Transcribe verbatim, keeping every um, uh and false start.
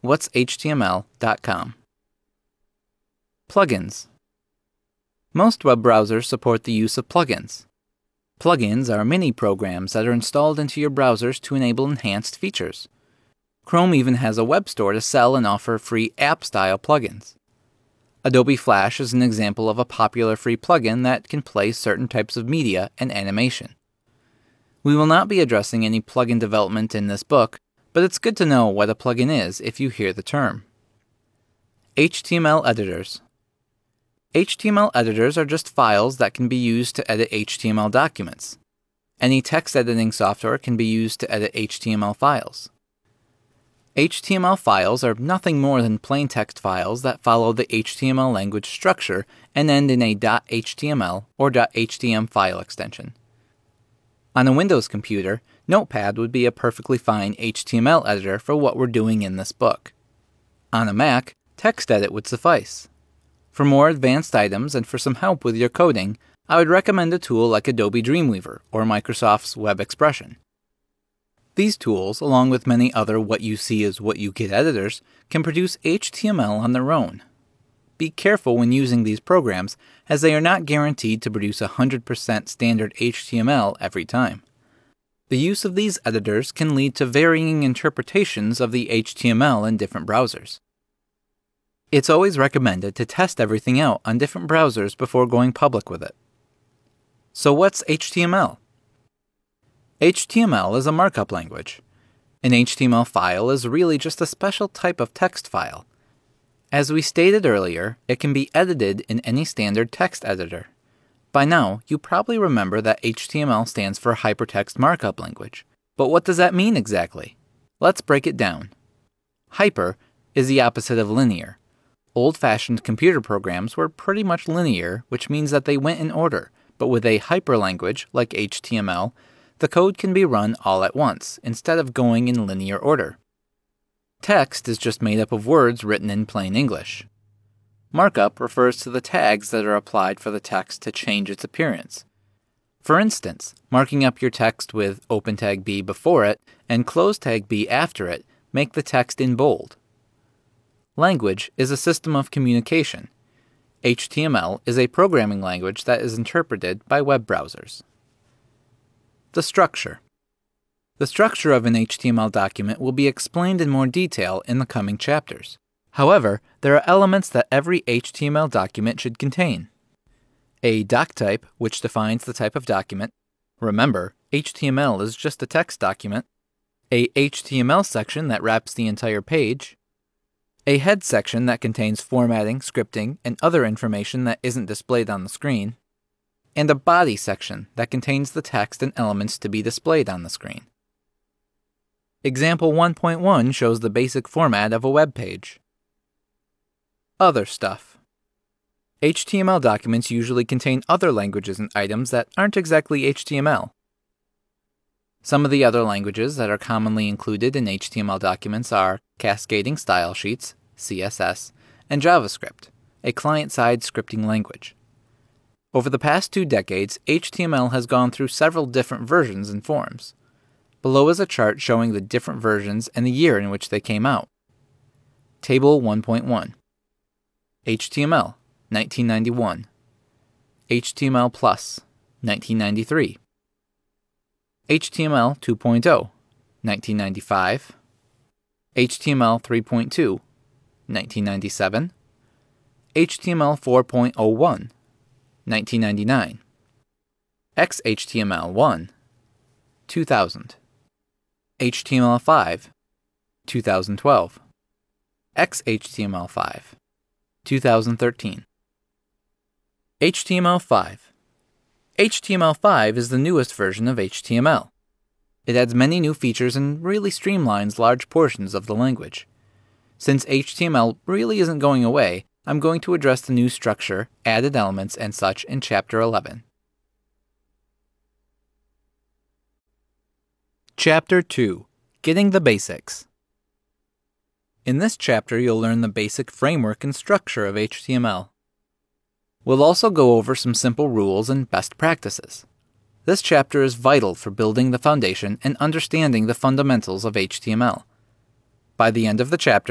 whats H T M L dot com. Plugins. Most web browsers support the use of plugins. Plugins are mini programs that are installed into your browsers to enable enhanced features. Chrome even has a web store to sell and offer free app-style plugins. Adobe Flash is an example of a popular free plugin that can play certain types of media and animation. We will not be addressing any plugin development in this book, but it's good to know what a plugin is if you hear the term. H T M L editors. H T M L editors are just files that can be used to edit H T M L documents. Any text editing software can be used to edit H T M L files. H T M L files are nothing more than plain text files that follow the H T M L language structure and end in a .html or .htm file extension. On a Windows computer, Notepad would be a perfectly fine H T M L editor for what we're doing in this book. On a Mac, TextEdit would suffice. For more advanced items and for some help with your coding, I would recommend a tool like Adobe Dreamweaver or Microsoft's Web Expression. These tools, along with many other what you see is what you get editors, can produce H T M L on their own. Be careful when using these programs, as they are not guaranteed to produce one hundred percent standard H T M L every time. The use of these editors can lead to varying interpretations of the H T M L in different browsers. It's always recommended to test everything out on different browsers before going public with it. So what's H T M L? H T M L is a markup language. An H T M L file is really just a special type of text file. As we stated earlier, it can be edited in any standard text editor. By now, you probably remember that H T M L stands for Hypertext Markup Language. But what does that mean exactly? Let's break it down. Hyper is the opposite of linear. Old-fashioned computer programs were pretty much linear, which means that they went in order, but with a hyperlanguage like H T M L, the code can be run all at once, instead of going in linear order. Text is just made up of words written in plain English. Markup refers to the tags that are applied for the text to change its appearance. For instance, marking up your text with open tag B before it and close tag B after it make the text in bold. Language is a system of communication. H T M L is a programming language that is interpreted by web browsers. The structure. The structure of an H T M L document will be explained in more detail in the coming chapters. However, there are elements that every H T M L document should contain. A doc type, which defines the type of document. Remember, H T M L is just a text document. A H T M L section that wraps the entire page. A head section that contains formatting, scripting, and other information that isn't displayed on the screen. And a body section that contains the text and elements to be displayed on the screen. Example one point one shows the basic format of a web page. Other stuff. H T M L documents usually contain other languages and items that aren't exactly H T M L. Some of the other languages that are commonly included in H T M L documents are Cascading Style Sheets, C S S, and JavaScript, a client-side scripting language. Over the past two decades, H T M L has gone through several different versions and forms. Below is a chart showing the different versions and the year in which they came out. Table one point one. H T M L, nineteen ninety-one. H T M L Plus, nineteen ninety-three. H T M L two point oh, nineteen ninety-five. H T M L three point two, nineteen ninety-seven. H T M L four point oh one, nineteen ninety-nine. X H T M L one, two thousand. H T M L five, two thousand twelve. X H T M L five, two thousand thirteen. H T M L five. H T M L five is the newest version of H T M L. It adds many new features and really streamlines large portions of the language. Since H T M L really isn't going away, I'm going to address the new structure, added elements, and such in Chapter eleven. Chapter two. Getting the Basics. In this chapter, you'll learn the basic framework and structure of H T M L. We'll also go over some simple rules and best practices. This chapter is vital for building the foundation and understanding the fundamentals of H T M L. By the end of the chapter,